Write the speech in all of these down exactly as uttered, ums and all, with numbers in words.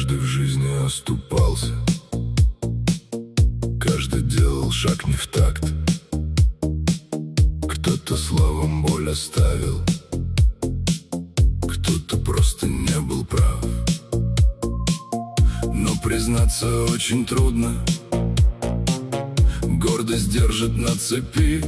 Каждый в жизни оступался, каждый делал шаг не в такт. Кто-то словом боль оставил, кто-то просто не был прав. Но признаться очень трудно, гордость держит на цепи.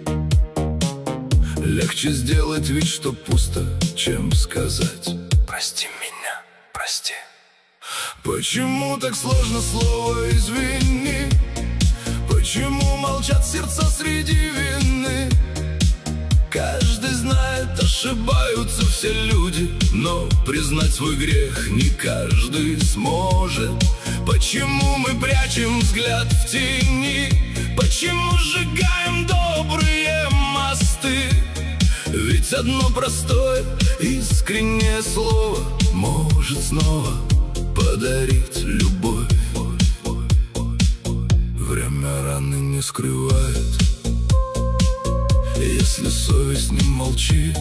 Легче сделать вид, что пусто, чем сказать: прости меня, прости. Почему так сложно слово «извини»? Почему молчат сердца среди вины? Каждый знает, ошибаются все люди, но признать свой грех не каждый сможет. Почему мы прячем взгляд в тени? Почему сжигаем добрые мосты? Ведь одно простое, искреннее слово может снова подарить любовь. Время раны не скрывает, если совесть не молчит.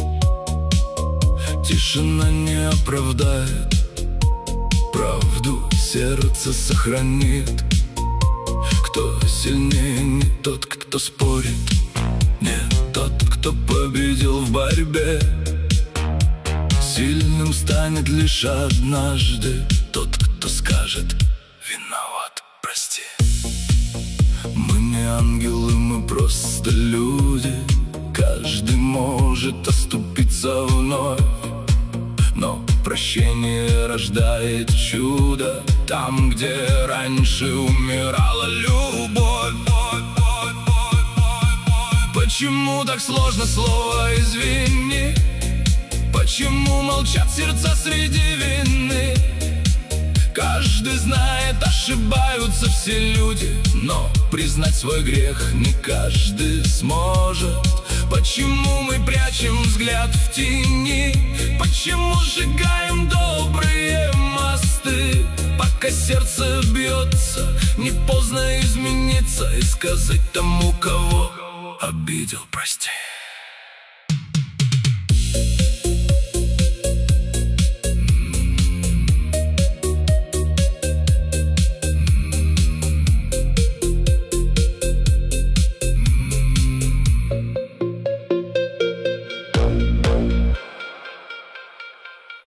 Тишина не оправдает, правду сердце сохранит. Кто сильнее, не тот, кто спорит, не тот, кто победил в борьбе. Сильным станет лишь однажды тот, кто скажет: виноват, прости. Мы не ангелы, мы просто люди. Каждый может оступиться вновь, но прощение рождает чудо там, где раньше умирала любовь. Почему так сложно слово «извини»? Почему молчат сердца среди вины? Каждый знает, ошибаются все люди, но признать свой грех не каждый сможет. Почему мы прячем взгляд в тени? Почему сжигаем добрые мосты? Пока сердце бьется, не поздно измениться и сказать тому, кого обидел: прости.